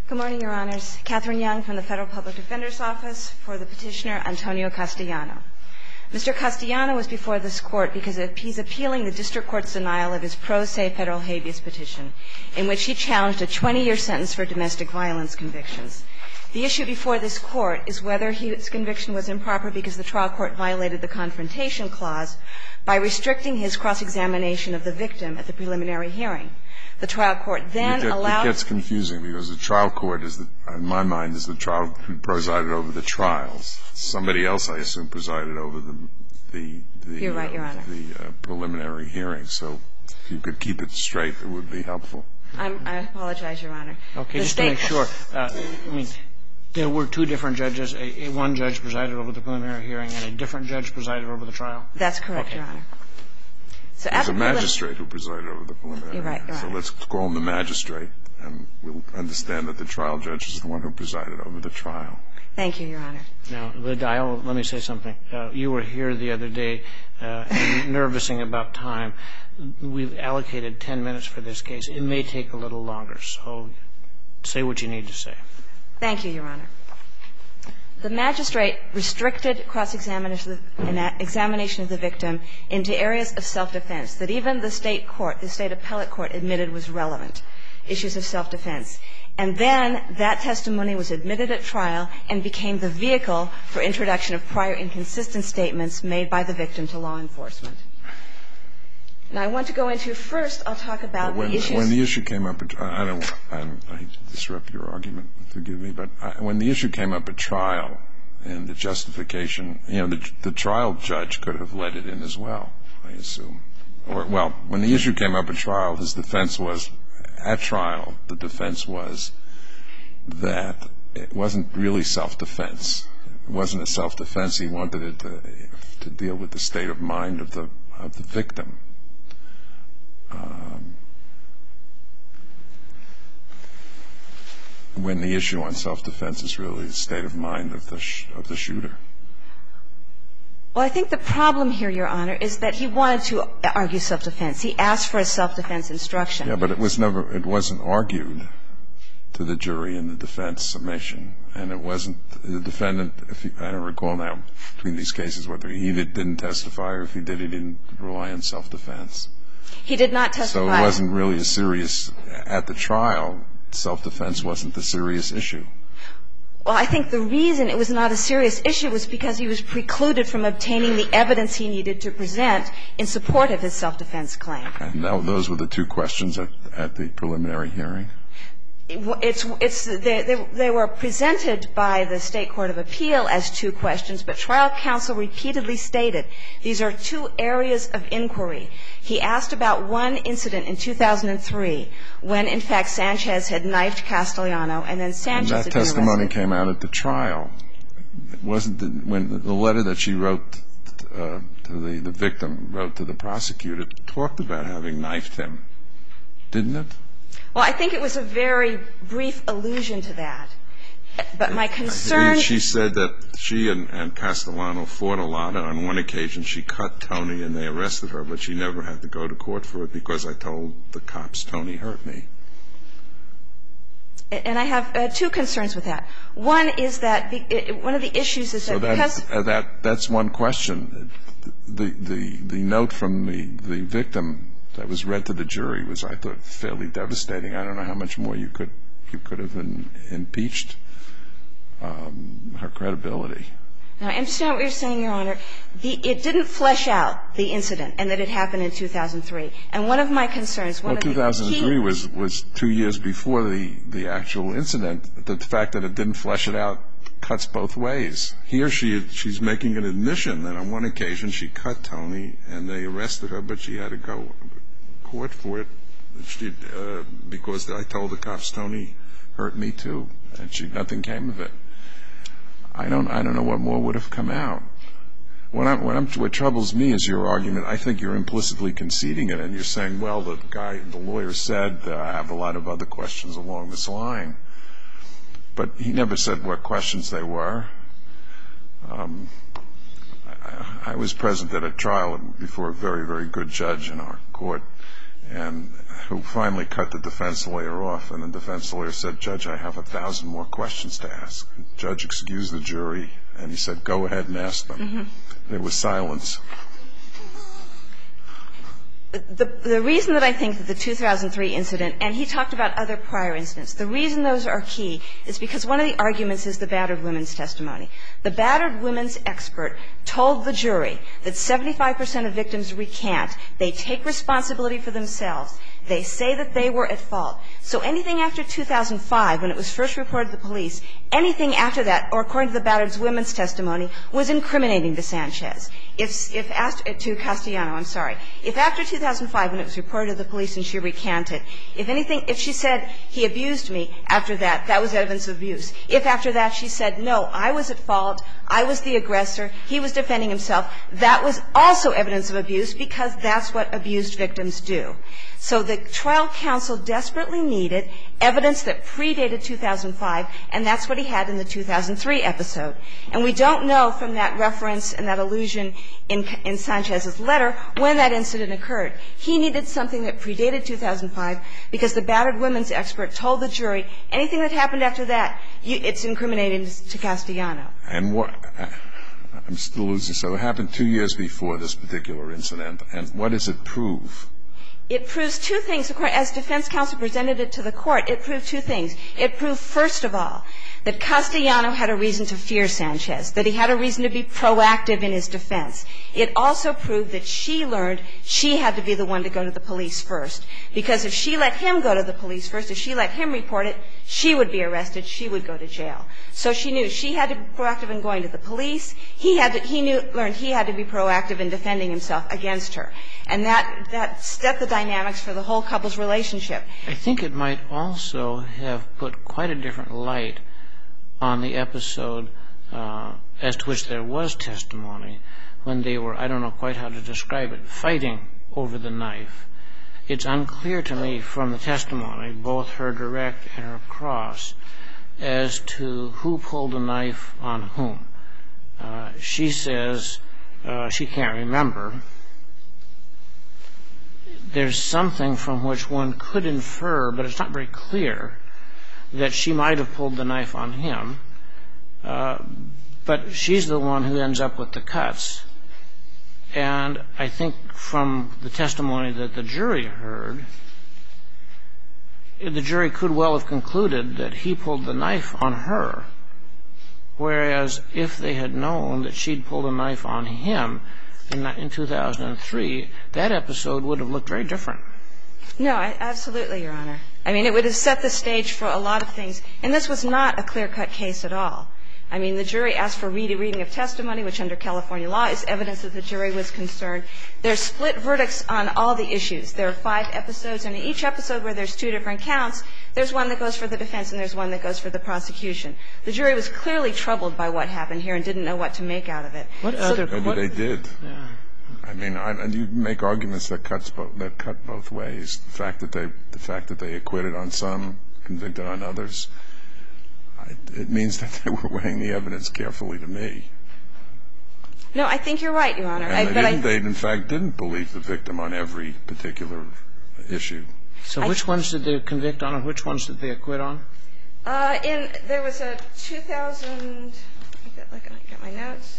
Good morning, Your Honors. Catherine Young from the Federal Public Defender's Office for the petitioner Antonio Castellano. Mr. Castellano was before this Court because he's appealing the District Court's denial of his pro se federal habeas petition, in which he challenged a 20-year sentence for domestic violence convictions. The issue before this Court is whether his conviction was improper because the trial court violated the Confrontation Clause by restricting his cross-examination of the victim at the preliminary hearing. The trial court then allowed... It gets confusing because the trial court, in my mind, is the trial who presided over the trials. Somebody else, I assume, presided over the You're right, Your Honor. The preliminary hearing. So if you could keep it straight, it would be helpful. I apologize, Your Honor. Okay, just to make sure. There were two different judges. One judge presided over the preliminary hearing and a different judge presided over the trial? That's correct, Your Honor. So There's a magistrate who presided over the preliminary. You're right, Your Honor. So let's call him the magistrate, and we'll understand that the trial judge is the one who presided over the trial. Thank you, Your Honor. Now, let me say something. You were here the other day nervousing about time. We've allocated 10 minutes for this case. It may take a little longer, so say what you need to say. Thank you, Your Honor. The magistrate restricted cross-examination of the victim into areas of self-defense that even the state court, the state appellate court, admitted was relevant, issues of self-defense. And then that testimony was admitted at trial and became the vehicle for introduction of prior inconsistent statements made by the victim to law enforcement. Now, I want to go into first, I'll talk about the issues. When the issue came up, I hate to disrupt your argument, forgive me, but when the issue came up at trial and the justification, the trial judge could have let it in as well, I assume. Well, when the issue came up at trial, his defense was, at trial, the defense was that it wasn't really self-defense. It wasn't a self-defense. He wanted it to deal with the state of mind of the victim. When the issue on self-defense is really the state of mind of the shooter. Well, I think the problem here, Your Honor, is that he wanted to argue self-defense. He asked for a self-defense instruction. Yeah, but it wasn't argued to the jury in the defense summation. And it wasn't the defendant, I don't recall now between these cases whether he didn't testify or if he did, he didn't rely on self-defense. He did not testify. So it wasn't really a serious, at the trial, self-defense wasn't the serious issue. Well, I think the reason it was not a serious issue was because he was precluded from obtaining the evidence he needed to present in support of his self-defense claim. And those were the two questions at the preliminary hearing? They were presented by the State Court of Appeal as two questions, but trial counsel repeatedly stated these are two areas of inquiry. He asked about one incident in 2003 when, in fact, Sanchez had knifed Castellano and then Sanchez had been arrested. And that testimony came out at the trial. It wasn't when the letter that she wrote to the victim, wrote to the prosecutor, talked about having knifed him, didn't it? Well, I think it was a very brief allusion to that. But my concern... She said that she and Castellano fought a lot. On one occasion, she cut Tony and they arrested her, but she never had to go to court for it because I told the cops Tony hurt me. And I have two concerns with that. One is that one of the issues is that because... So that's one question. The note from the victim that was read to the jury was, I thought, fairly devastating. I don't know how much more you could have impeached her credibility. Now, I understand what you're saying, Your Honor. It didn't flesh out the incident and that it happened in 2003. And one of my concerns, one of the key... Well, 2003 was 2 years before the actual incident. The fact that it didn't flesh it out cuts both ways. Here she's making an admission that on one occasion she cut Tony and they arrested her, but she had to go to court for it because I told the cops Tony hurt me too, and nothing came of it. I don't know what more would have come out. What troubles me is your argument. I think you're implicitly conceding it, and you're saying, well, the lawyer said I have a lot of other questions along this line. But he never said what questions they were. I was present at a trial before a very, very good judge in our court, and who finally cut the defense lawyer off. And the defense lawyer said, "Judge, I have 1,000 more questions to ask." The judge excused the jury, and he said, "Go ahead and ask them." Mm-hmm. There was silence. The reason that I think that the 2003 incident, and he talked about other prior incidents, the reason those are key is because one of the arguments is the battered women's testimony. The battered women's expert told the jury that 75% of victims recant. They take responsibility for themselves. They say that they were at fault. So anything after 2005, when it was first reported to the police, anything after that, or according to the battered women's testimony, was incriminating to Sanchez. If asked to Castellano, I'm sorry. If after 2005, when it was reported to the police and she recanted, if she said he abused me after that, that was evidence of abuse. If after that she said, no, I was at fault, I was the aggressor, he was defending himself, that was also evidence of abuse because that's what abused victims do. So the trial counsel desperately needed evidence that predated 2005, and that's what he had in the 2003 episode. And we don't know from that reference and that allusion in Sanchez's letter when that incident occurred. He needed something that predated 2005 because the battered women's expert told the jury anything that happened after that, it's incriminating to Castellano. And I'm still losing. So it happened 2 years before this particular incident, and what does it prove? It proves two things. As defense counsel presented it to the court, it proved two things. It proved, first of all, that Castellano had a reason to fear Sanchez, that he had a reason to be proactive in his defense. It also proved that she learned she had to be the one to go to the police first, because if she let him go to the police first, if she let him report it, she would be arrested, she would go to jail. So she knew she had to be proactive in going to the police. Learned he had to be proactive in defending himself against her. And that set the dynamics for the whole couple's relationship. I think it might also have put quite a different light on the episode as to which there was testimony when they were, I don't know quite how to describe it, fighting over the knife. It's unclear to me from the testimony, both her direct and her cross, as to who pulled the knife on whom. She says she can't remember. There's something from which one could infer, but it's not very clear, that she might have pulled the knife on him, but she's the one who ends up with the cuts. And I think from the testimony that the jury heard, the jury could well have concluded that he pulled the knife on her, whereas if they had known that she'd pulled a knife on him in 2003, that episode would have looked very different. No, absolutely, Your Honor. I mean, it would have set the stage for a lot of things. And this was not a clear-cut case at all. I mean, the jury asked for reading of testimony, which under California law is evidence that the jury was concerned. There's split verdicts on all the issues. There are 5 episodes, and in each episode where there's 2 different counts, there's one that goes for the defense and there's one that goes for the prosecution. The jury was clearly troubled by what happened here and didn't know what to make out of it. Maybe they did. Yeah. I mean, you make arguments that cut both ways. The fact that they acquitted on some, convicted on others, it means that they were weighing the evidence carefully to me. No, I think you're right, Your Honor. And they in fact didn't believe the victim on every particular issue. So which ones did they convict on and which ones did they acquit on? There was a 2000. I got my notes.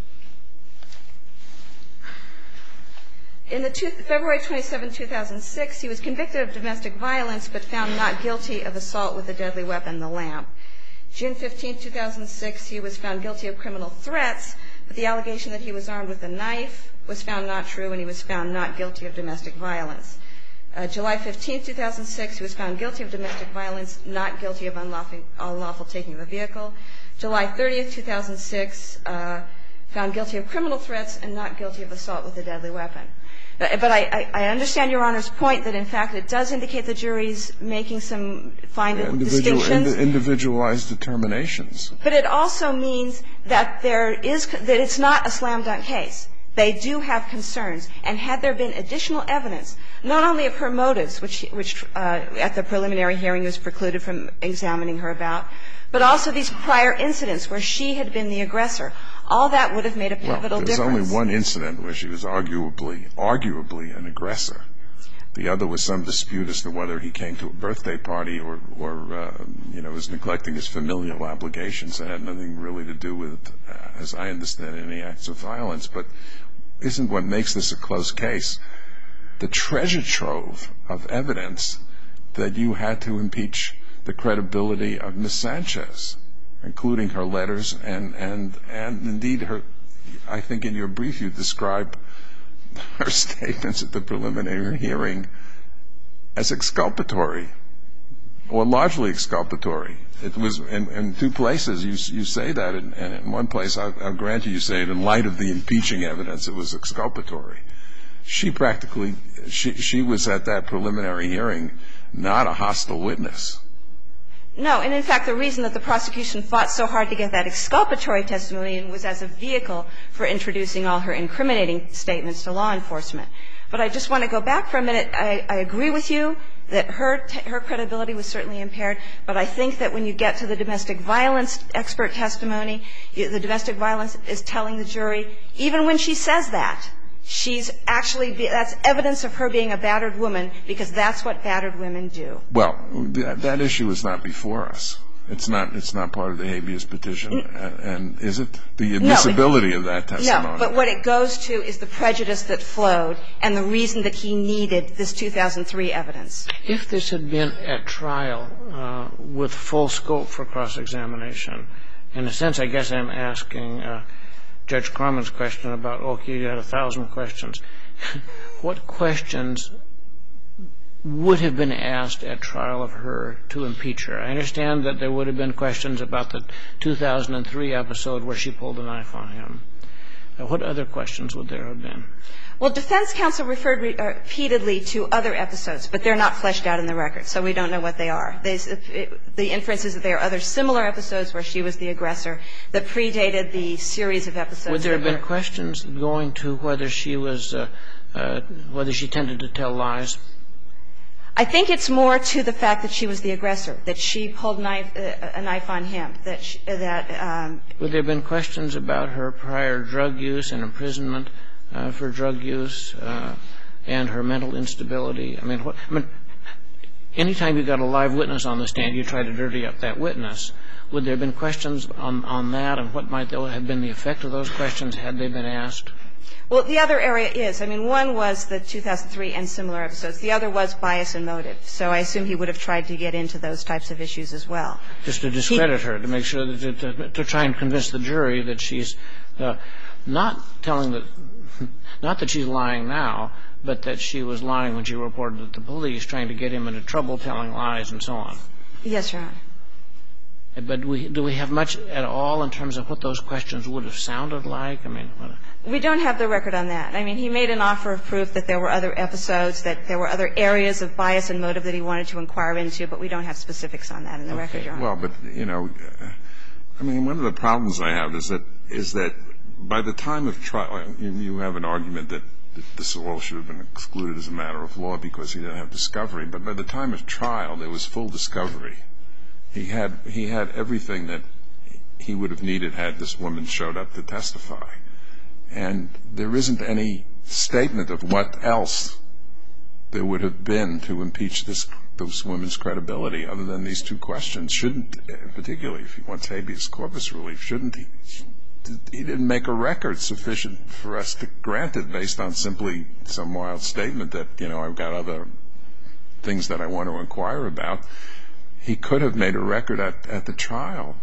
In February 27, 2006, he was convicted of domestic violence but found not guilty of assault with a deadly weapon, the lamp. June 15, 2006, he was found guilty of criminal threats, but the allegation that he was armed with a knife was found not true, and he was found not guilty of domestic violence. July 15, 2006, he was found guilty of domestic violence, not guilty of unlawful taking of a vehicle. July 30, 2006, found guilty of criminal threats and not guilty of assault with a deadly weapon. But I understand Your Honor's point that, in fact, it does indicate the jury's making some distinctions. Individualized determinations. But it also means that that it's not a slam-dunk case. They do have concerns. And had there been additional evidence, not only of her motives, which at the preliminary hearing was precluded from examining her about, but also these prior incidents where she had been the aggressor, all that would have made a pivotal difference. There's only one incident where she was arguably an aggressor. The other was some dispute as to whether he came to a birthday party or was neglecting his familial obligations. That had nothing really to do with, as I understand it, any acts of violence. But isn't what makes this a close case the treasure trove of evidence that you had to impeach the credibility of Ms. Sanchez, including her letters and indeed her, I think in your brief you describe her statements at the preliminary hearing as exculpatory or largely exculpatory. It was in two places you say that, and in one place I'll grant you say it in light of the impeaching evidence it was exculpatory. She was at that preliminary hearing not a hostile witness. No, and in fact, the reason that the prosecution fought so hard to get that exculpatory testimony was as a vehicle for introducing all her incriminating statements to law enforcement. But I just want to go back for a minute. I agree with you that her credibility was certainly impaired, but I think that when you get to the domestic violence expert testimony, the domestic violence is telling the jury, even when she says that, she's actually that's evidence of her being a battered woman, because that's what battered women do. Well, that issue is not before us. It's not part of the habeas petition, and is it? The admissibility of that testimony. No, but what it goes to is the prejudice that flowed and the reason that he needed this 2003 evidence. If this had been at trial with full scope for cross-examination, in a sense I guess I'm asking Judge Corman's question about, okay, you had 1,000 questions. What questions would have been asked at trial of her to impeach her? I understand that there would have been questions about the 2003 episode where she pulled a knife on him. What other questions would there have been? Well, defense counsel referred repeatedly to other episodes, but they're not fleshed out in the record, so we don't know what they are. The inference is that there are other similar episodes where she was the aggressor that predated the series of episodes. Would there have been questions going to whether she was whether she tended to tell lies? I think it's more to the fact that she was the aggressor, that she pulled a knife on him, Would there have been questions about her prior drug use and imprisonment for drug use and her mental instability? I mean, anytime you've got a live witness on the stand, you try to dirty up that witness. Would there have been questions on that, and what might have been the effect of those questions had they been asked? Well, the other area is, one was the 2003 and similar episodes. The other was bias and motive. So I assume he would have tried to get into those types of issues as well. Just to discredit her, to make sure that to try and convince the jury that she's not that she's lying now, but that she was lying when she reported it to police, trying to get him into trouble telling lies and so on. Yes, Your Honor. But do we have much at all in terms of what those questions would have sounded like? We don't have the record on that. He made an offer of proof that there were other episodes, that there were other areas of bias and motive that he wanted to inquire into, but we don't have specifics on that in the record, Your Honor. Well, but, one of the problems I have is that by the time of trial, you have an argument that this all should have been excluded as a matter of law because he didn't have discovery, but by the time of trial, there was full discovery. He had everything that he would have needed had this woman showed up to testify. And there isn't any statement of what else there would have been to impeach this woman's credibility other than these two questions. Particularly if he wants habeas corpus relief, shouldn't he? He didn't make a record sufficient for us to grant it based on simply some wild statement that, I've got other things that I want to inquire about. He could have made a record at the trial.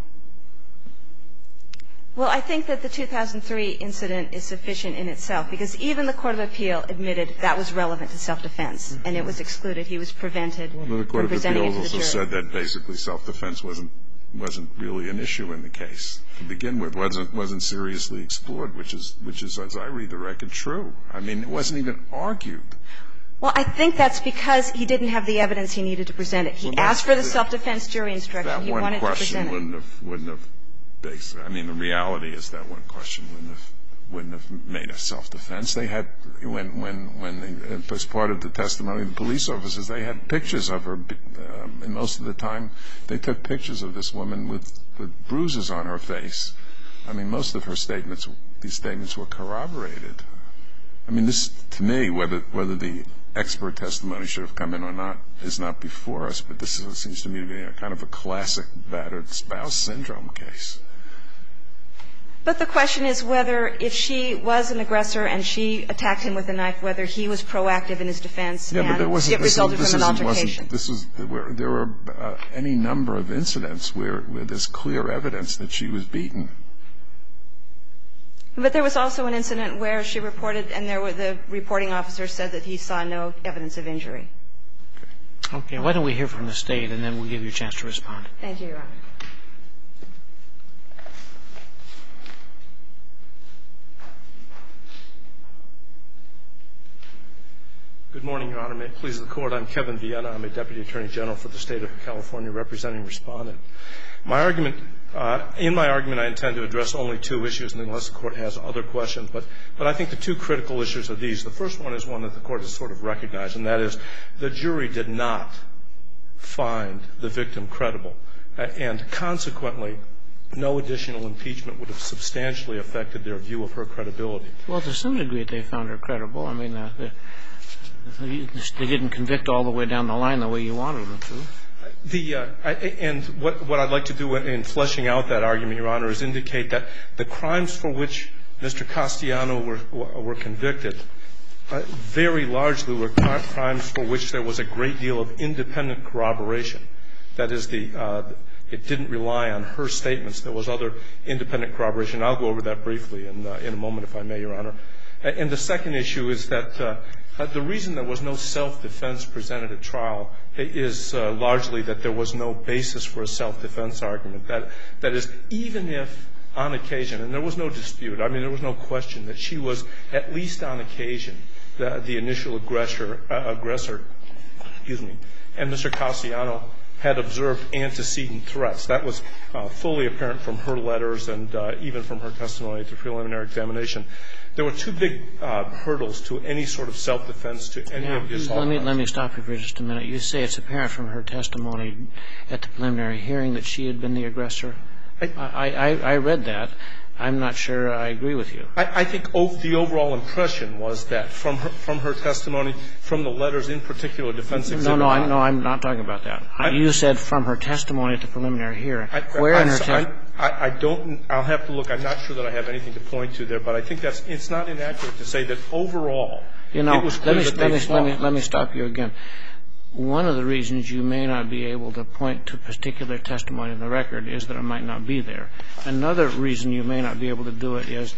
Well, I think that the 2003 incident is sufficient in itself because even the Court of Appeal admitted that was relevant to self-defense, and it was excluded. He was prevented from presenting it to the jury. The Court of Appeals also said that basically self-defense wasn't really an issue in the case to begin with, wasn't seriously explored, which is, as I read the record, true. It wasn't even argued. Well, I think that's because he didn't have the evidence he needed to present it. He asked for the self-defense jury instruction. He wanted to present it. That one question wouldn't have based it. The reality is that one question wouldn't have made a self-defense. They had, when as part of the testimony of the police officers, they had pictures of her, and most of the time they took pictures of this woman with the bruises on her face. Most of her these statements were corroborated. This, to me, whether the expert testimony should have come in or not is not before us, but this seems to me to be a kind of a classic battered spouse syndrome case. But the question is whether, if she was an aggressor and she attacked him with a knife, whether he was proactive in his defense and it resulted from an altercation. There were any number of incidents where there's clear evidence that she was beaten. But there was also an incident where she reported, and the reporting officer said that he saw no evidence of injury. Okay. Why don't we hear from the State, and then we'll give you a chance to respond. Thank you, Your Honor. Good morning, Your Honor. May it please the Court. I'm Kevin Vienna. I'm a Deputy Attorney General for the State of California representing Respondent. In my argument, I intend to address only two issues, unless the Court has other questions. But I think the two critical issues are these. The first one is one that the Court has sort of recognized, and that is the jury did not find the victim credible. And consequently, no additional impeachment would have substantially affected their view of her credibility. Well, to some degree, they found her credible. I mean, they didn't convict all the way down the line the way you wanted them to. And what I'd like to do in fleshing out that argument, Your Honor, is indicate that the crimes for which Mr. Castellano were convicted very largely were crimes for which there was a great deal of independent corroboration. That is, it didn't rely on her statements. There was other independent corroboration. I'll go over that briefly in a moment, if I may, Your Honor. And the second issue is that the reason there was no self-defense presented at trial is largely that there was no basis for a self-defense argument. That is, even if on occasion, and there was no dispute, I mean, there was no question that she was, at least on occasion, the initial aggressor, and Mr. Castellano had observed antecedent threats. That was fully apparent from her letters and even from her testimony at the preliminary examination. There were two big hurdles to any sort of self-defense to any of the assault crimes. Let me stop you for just a minute. You say it's apparent from her testimony at the preliminary hearing that she had been the aggressor. I read that. I'm not sure I agree with you. I think the overall impression was that from her testimony, from the letters in particular, defense exhibit. No, I'm not talking about that. You said from her testimony at the preliminary hearing. Where in her testimony? I don't. I'll have to look. I'm not sure that I have anything to point to there, but I think it's not inaccurate to say that overall it was clear that they fought. Let me stop you again. One of the reasons you may not be able to point to particular testimony in the record is that it might not be there. Another reason you may not be able to do it is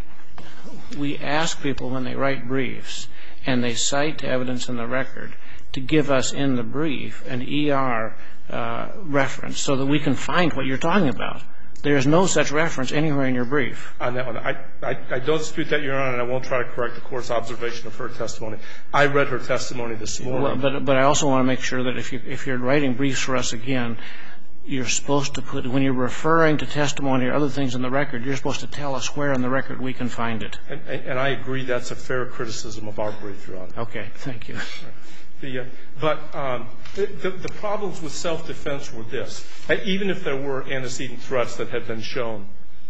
we ask people when they write briefs and they cite evidence in the record to give us in the brief an ER reference so that we can find what you're talking about. There is no such reference anywhere in your brief. On that one, I don't dispute that, Your Honor, and I won't try to correct the Court's observation of her testimony. I read her testimony this morning. But I also want to make sure that if you're writing briefs for us again, you're supposed to put, when you're referring to testimony or other things in the record, you're supposed to tell us where in the record we can find it. And I agree that's a fair criticism of our brief, Your Honor. Okay. Thank you. But the problems with self-defense were this. Even if there were antecedent threats that had been shown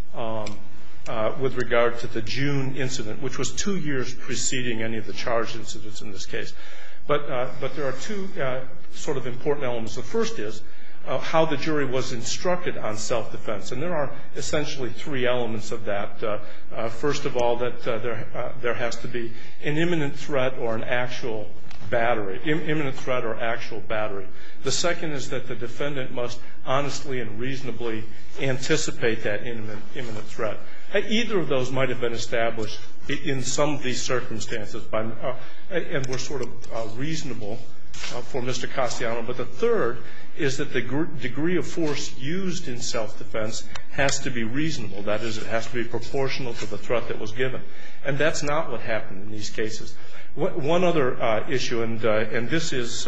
with regard to the June incident, which was 2 years preceding any of the charged incidents in this case. But there are two sort of important elements. The first is how the jury was instructed on self-defense. And there are essentially three elements of that. First of all, that there has to be an imminent threat or an actual battery, imminent threat or actual battery. The second is that the defendant must honestly and reasonably anticipate that imminent threat. Either of those might have been established in some of these circumstances and were sort of reasonable for Mr. Castellano. But the third is that the degree of force used in self-defense has to be reasonable. That is, it has to be proportional to the threat that was given. And that's not what happened in these cases. One other issue, and this is,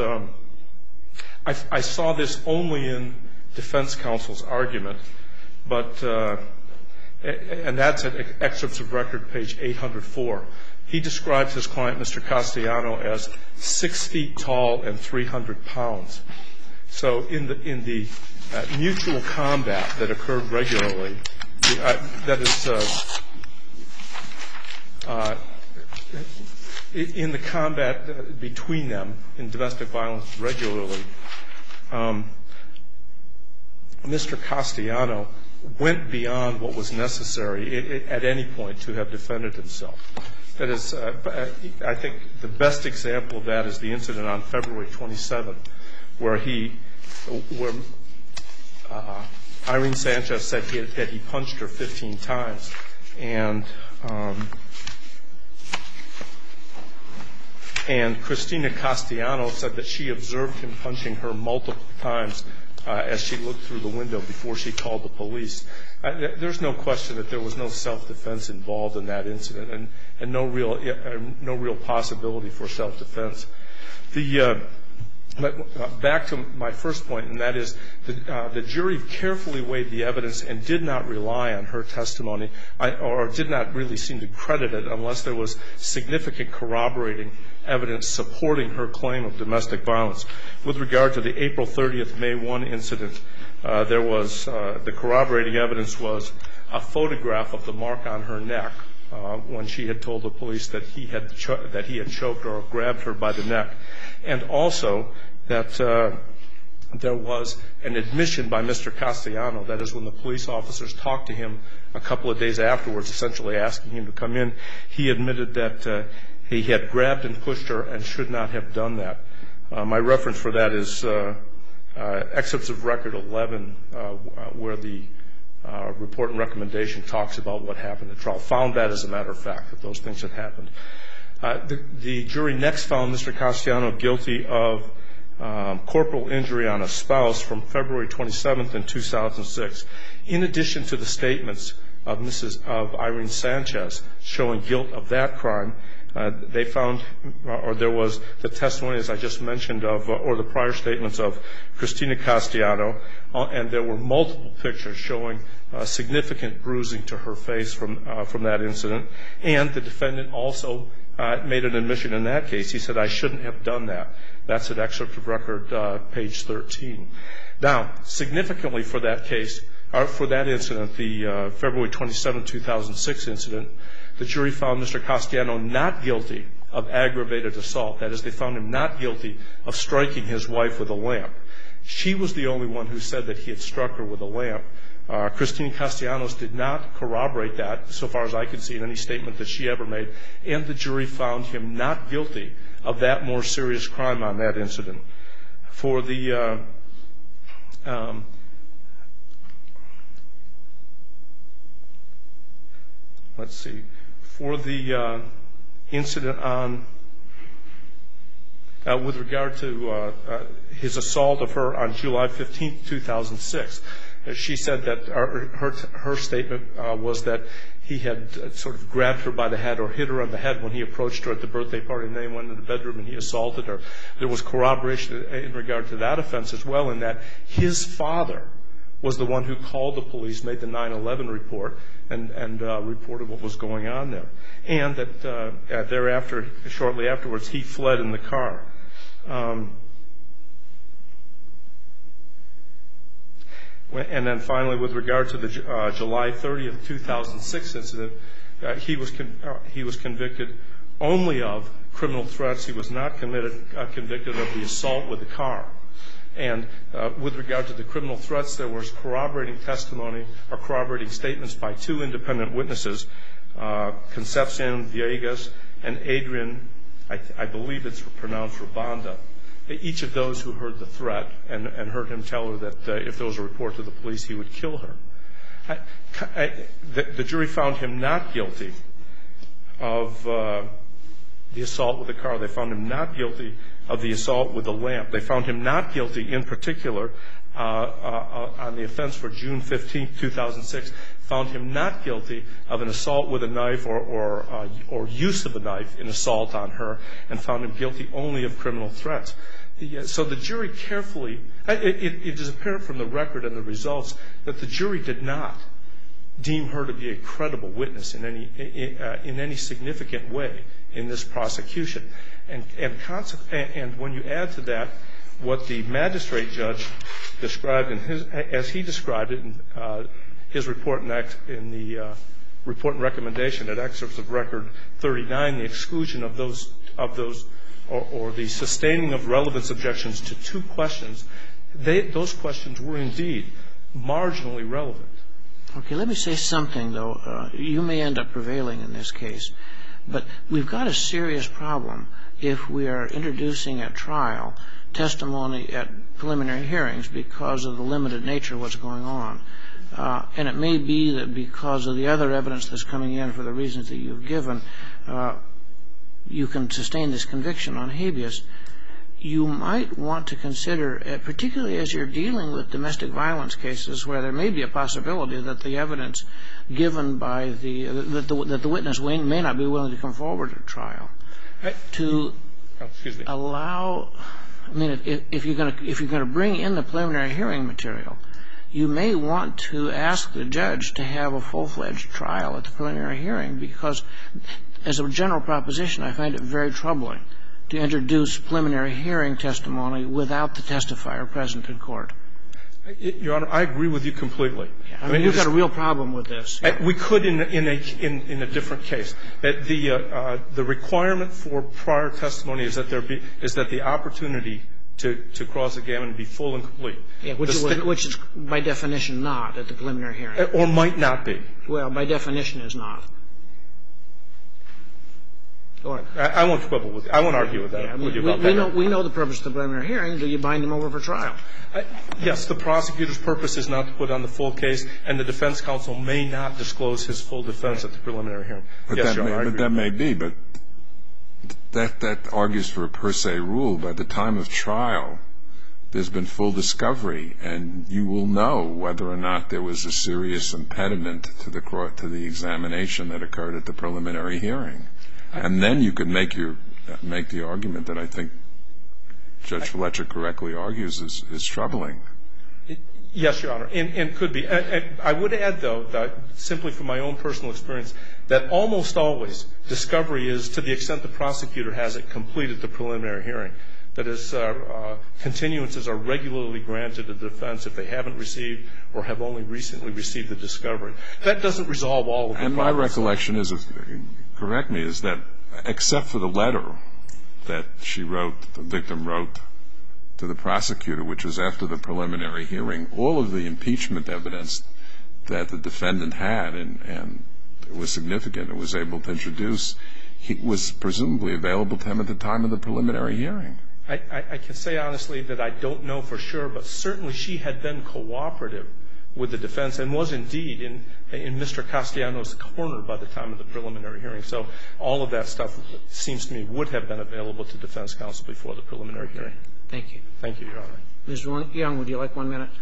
I saw this only in defense counsel's argument, and that's at excerpts of record, page 804. He describes his client, Mr. Castellano, as 6 feet tall and 300 pounds. So in the mutual combat that occurred regularly, that is, in the combat between them in domestic violence regularly, Mr. Castellano went beyond what was necessary at any point to have defended himself. That is, I think the best example of that is the incident on February 27th, where Irene Sanchez said that he punched her 15 times, and Cristina Castellano said that she observed him punching her multiple times as she looked through the window before she called the police. There's no question that there was no self-defense involved in that incident, and no real possibility for self-defense. Back to my first point, and that is the jury carefully weighed the evidence and did not rely on her testimony, or did not really seem to credit it unless there was significant corroborating evidence supporting her claim of domestic violence. With regard to the April 30th, May 1 incident, there was the corroborating evidence was a photograph of the mark on her neck when she had told the police that he had choked or grabbed her by the neck, and also that there was an admission by Mr. Castellano, that is, when the police officers talked to him a couple of days afterwards, essentially asking him to come in, he admitted that he had grabbed and pushed her and should not have done that. My reference for that is excerpts of Record 11, where the report and recommendation talks about what happened at trial. Found that, as a matter of fact, that those things had happened. The jury next found Mr. Castellano guilty of corporal injury on a spouse from February 27th in 2006. In addition to the statements of Irene Sanchez showing guilt of that crime, they found, or there was the testimony, as I just mentioned, or the prior statements of Cristina Castellano, and there were multiple pictures showing significant bruising to her face from that incident. And the defendant also made an admission in that case. He said, "I shouldn't have done that." That's at excerpt of Record, page 13. Now, significantly for that case, or for that incident, the February 27, 2006 incident, the jury found Mr. Castellano not guilty of aggravated assault. That is, they found him not guilty of striking his wife with a lamp. She was the only one who said that he had struck her with a lamp. Cristina Castellanos did not corroborate that, so far as I could see, in any statement that she ever made, and the jury found him not guilty of that more serious crime on that incident. For the incident on, with regard to his assault of her on July 15, 2006, she said that her statement was that he had sort of grabbed her by the head or hit her on the head when he approached her at the birthday party, and they went into the bedroom and he assaulted her. There was corroboration in regard to that offense as well, in that his father was the one who called the police, made the 9/11 report, and reported what was going on there. And that thereafter, shortly afterwards, he fled in the car. And then finally, with regard to the July 30th, 2006 incident, he was convicted only of criminal threats. He was not convicted of the assault with the car. And with regard to the criminal threats, there was corroborating testimony or corroborating statements by two independent witnesses, Concepcion Villegas and Adrian, I believe it's pronounced Rabanda. Each of those who heard the threat and heard him tell her that if there was a report to the police, he would kill her. The jury found him not guilty of the assault with the car. They found him not guilty of the assault with the lamp. They found him not guilty, in particular, on the offense for June 15, 2006, found him not guilty of an assault with a knife or use of a knife in assault on her, and found him guilty only of criminal threats. So the jury carefully, it is apparent from the record and the results that the jury did not deem her to be a credible witness in any significant way in this prosecution. And when you add to that what the magistrate judge described as he described it in his report in the report and recommendation at excerpts of Record 39, the exclusion of those or the sustaining of relevance objections to two questions, those questions were indeed marginally relevant. Okay, let me say something, though. You may end up prevailing in this case, but we've got a serious problem if we are introducing at trial testimony at preliminary hearings because of the limited nature of what's going on. And it may be that because of the other evidence that's coming in for the reasons that you've given, you can sustain this conviction on habeas. You might want to consider, particularly as you're dealing with domestic violence cases where there may be a possibility that the evidence given by that the witness may not be willing to come forward at trial, to allow. I mean, if you're going to bring in the preliminary hearing material, you may want to ask the judge to have a full-fledged trial at the preliminary hearing because, as a general proposition, I find it very troubling to introduce preliminary hearing testimony without the testifier present in court. Your Honor, I agree with you completely. I mean, you've got a real problem with this. We could in a different case. The requirement for prior testimony is that the opportunity to cross-examine be full and complete. Yeah, which is by definition not at the preliminary hearing. Or might not be. Well, by definition is not. I won't quibble with you. I won't argue with that. Yeah, we know the purpose of the preliminary hearing. Do you bind him over for trial? Yes. The prosecutor's purpose is not to put on the full case, and the defense counsel may not disclose his full defense at the preliminary hearing. Yes, Your Honor, I agree. But that may be. But that argues for a per se rule. By the time of trial, there's been full discovery, and you will know whether or not there was a serious impediment to the examination that occurred at the preliminary hearing. And then you could make the argument that I think Judge Fletcher correctly argues is troubling. Yes, Your Honor, and could be. I would add, though, that simply from my own personal experience, that almost always discovery is, to the extent the prosecutor has it, complete at the preliminary hearing. That is, continuances are regularly granted to the defense if they haven't received or have only recently received the discovery. That doesn't resolve all of the problems. And my recollection is, correct me, is that except for the letter that she wrote, the victim wrote to the prosecutor, which was after the preliminary hearing, all of the impeachment evidence that the defendant had and it was significant and was able to introduce, was presumably available to him at the time of the preliminary hearing. I can say honestly that I don't know for sure, but certainly she had been cooperative with the defense and was indeed in Mr. Castellano's corner by the time of the preliminary hearing. So all of that stuff, seems to me, would have been available to defense counsel before the preliminary hearing. Thank you. Thank you, Your Honor. Ms. Young, would you like 1 minute?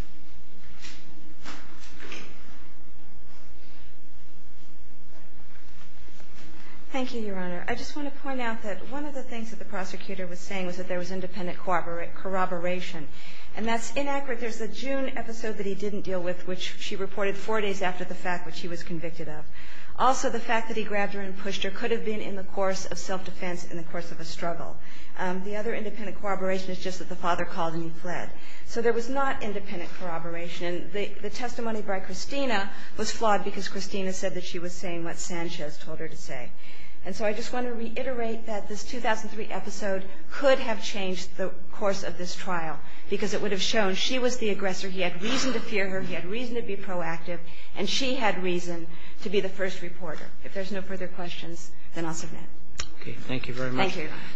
Thank you, Your Honor. I just want to point out that one of the things that the prosecutor was saying was that there was independent corroboration. And that's inaccurate. There's the June episode that he didn't deal with, which she reported 4 days after the fact, which he was convicted of. Also, the fact that he grabbed her and pushed her could have been in the course of self-defense, in the course of a struggle. The other independent corroboration is just that the father called and he fled. So there was not independent corroboration. The testimony by Christina was flawed because Christina said that she was saying what Sanchez told her to say. And so I just want to reiterate that this 2003 episode could have changed the course of this trial because it would have shown she was the aggressor. He had reason to fear her. He had reason to be proactive. And she had reason to be the first reporter. If there's no further questions, then I'll submit. Okay. Thank you very much. Thank you, Your Honor.